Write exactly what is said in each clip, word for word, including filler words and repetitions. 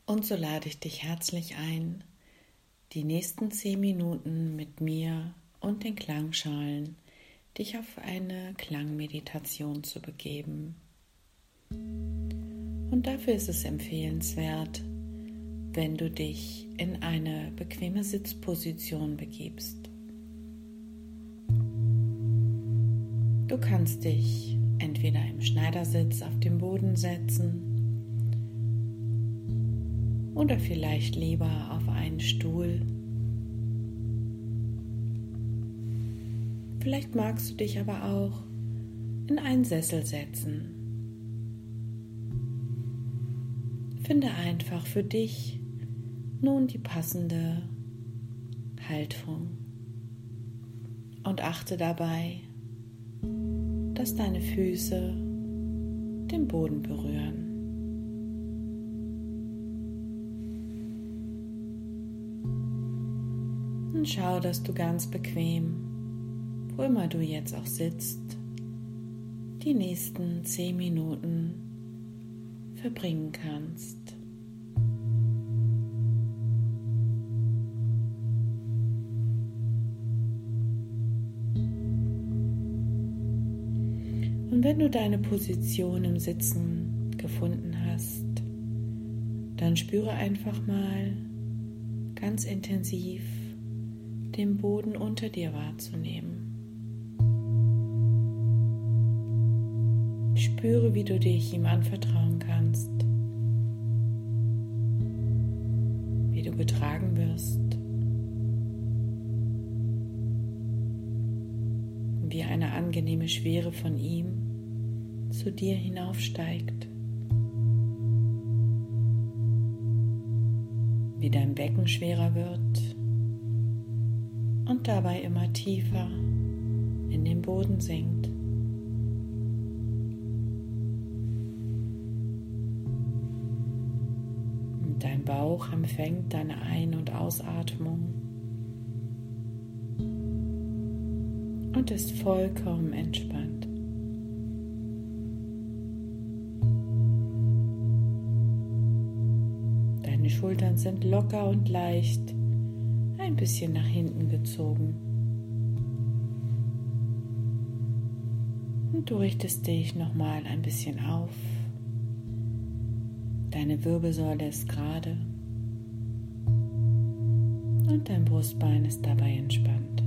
Und so lade ich dich herzlich ein, die nächsten zehn Minuten mit mir und den Klangschalen dich auf eine Klangmeditation zu begeben. Und dafür ist es empfehlenswert, wenn du dich in eine bequeme Sitzposition begibst. Du kannst dich entweder im Schneidersitz auf den Boden setzen oder vielleicht lieber auf einen Stuhl. Vielleicht magst du dich aber auch in einen Sessel setzen. Finde einfach für dich nun die passende Haltung und achte dabei, dass deine Füße den Boden berühren. Und schau, dass du ganz bequem, wo immer du jetzt auch sitzt, die nächsten zehn Minuten verbringen kannst. Und wenn du deine Position im Sitzen gefunden hast, dann spüre einfach mal ganz intensiv den Boden unter dir wahrzunehmen. Spüre, wie du dich ihm anvertrauen kannst, wie du getragen wirst, wie eine angenehme Schwere von ihm zu dir hinaufsteigt, wie dein Becken schwerer wird und dabei immer tiefer in den Boden sinkt. Und dein Bauch empfängt deine Ein- und Ausatmung und ist vollkommen entspannt. Deine Schultern sind locker und leicht, ein bisschen nach hinten gezogen. Und du richtest dich nochmal ein bisschen auf. Deine Wirbelsäule ist gerade und dein Brustbein ist dabei entspannt.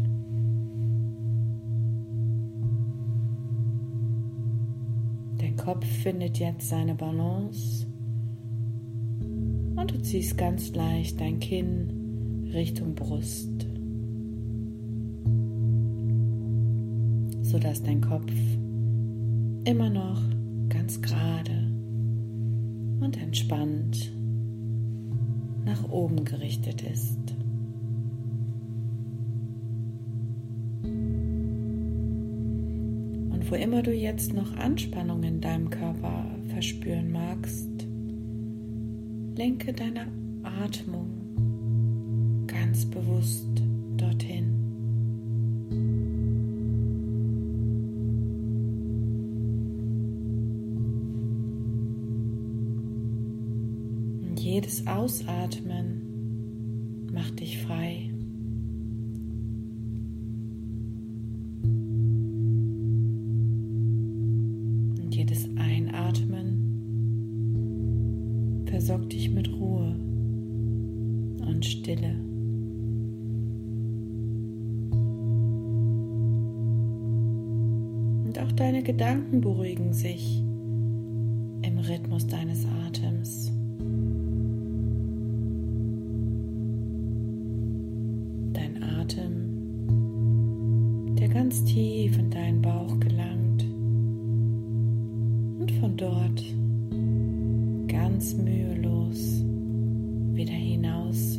Dein Kopf findet jetzt seine Balance und du ziehst ganz leicht dein Kinn Richtung Brust, sodass dein Kopf immer noch ganz gerade und entspannt nach oben gerichtet ist. Und wo immer du jetzt noch Anspannung in deinem Körper verspüren magst, lenke deine Atmung ganz bewusst dorthin. Und jedes Ausatmen macht dich frei. Und jedes Einatmen versorgt dich mit Ruhe und Stille. Auch deine Gedanken beruhigen sich im Rhythmus deines Atems. Dein Atem, der ganz tief in deinen Bauch gelangt und von dort ganz mühelos wieder hinaus.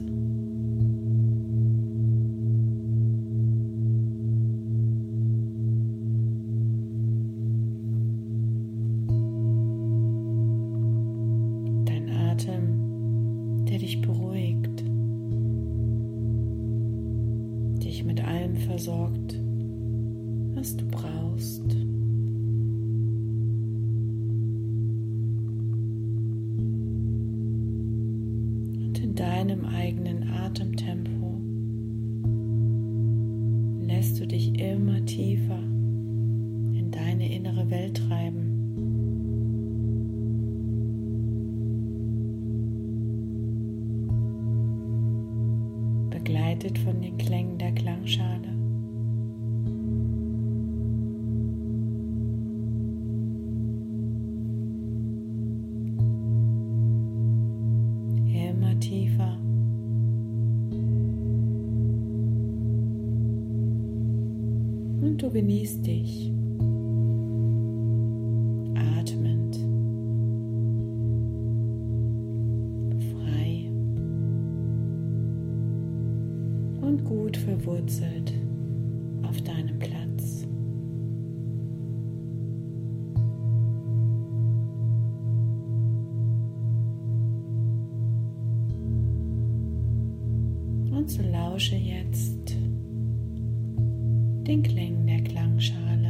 Der dich beruhigt, dich mit allem versorgt, was du brauchst. deinem eigenen Atemtempo lässt du dich immer tiefer in deine innere Welt treiben. Begleitet von den Klängen der Klangschale. Immer tiefer. Und du genießt dich, atmend, frei und gut verwurzelt auf deinem Platz. Und so lausche jetzt den Klängen der Klangschale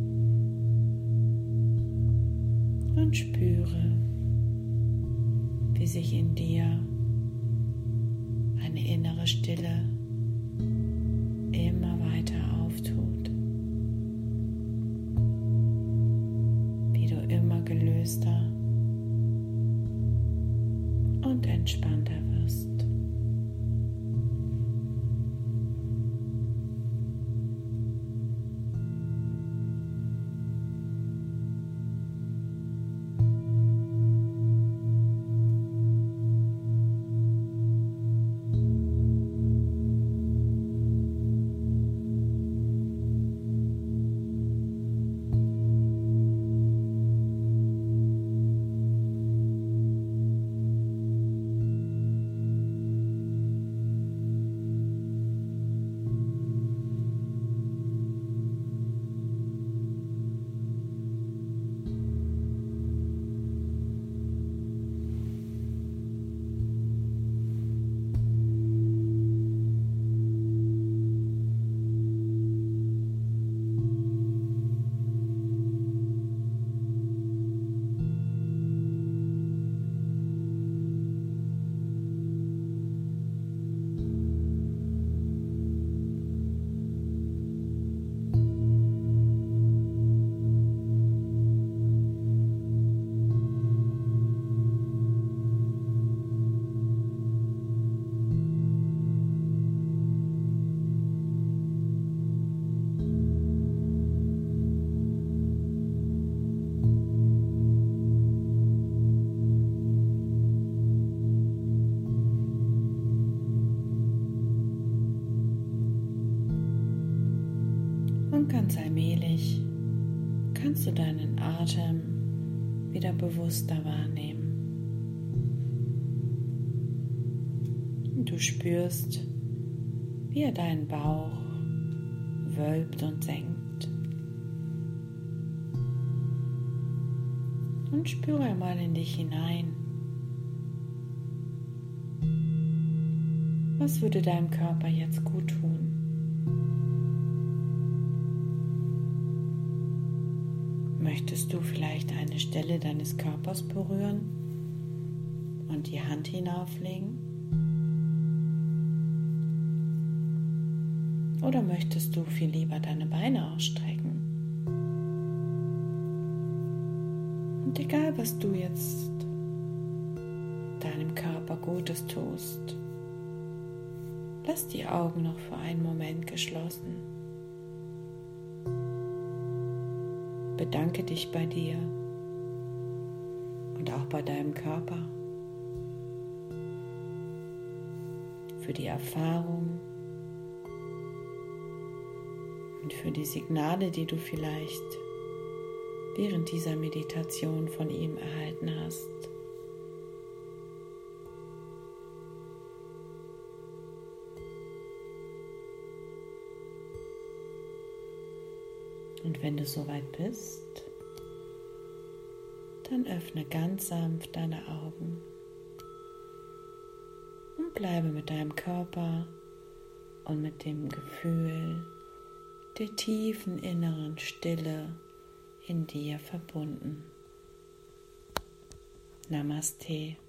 und spüre, wie sich in dir eine innere Stille immer weiter auftut, wie du immer gelöster und entspannter wirst. Und ganz allmählich kannst du deinen Atem wieder bewusster wahrnehmen. Und du spürst, wie er deinen Bauch wölbt und senkt. Und spüre mal in dich hinein. Was würde deinem Körper jetzt gut tun? Möchtest du vielleicht eine Stelle deines Körpers berühren und die Hand hinauflegen? Oder möchtest du viel lieber deine Beine ausstrecken? Und egal, was du jetzt deinem Körper Gutes tust, lass die Augen noch für einen Moment geschlossen. Bedanke dich bei dir und auch bei deinem Körper für die Erfahrung und für die Signale, die du vielleicht während dieser Meditation von ihm erhalten hast. Und wenn du soweit bist, dann öffne ganz sanft deine Augen und bleibe mit deinem Körper und mit dem Gefühl der tiefen inneren Stille in dir verbunden. Namaste.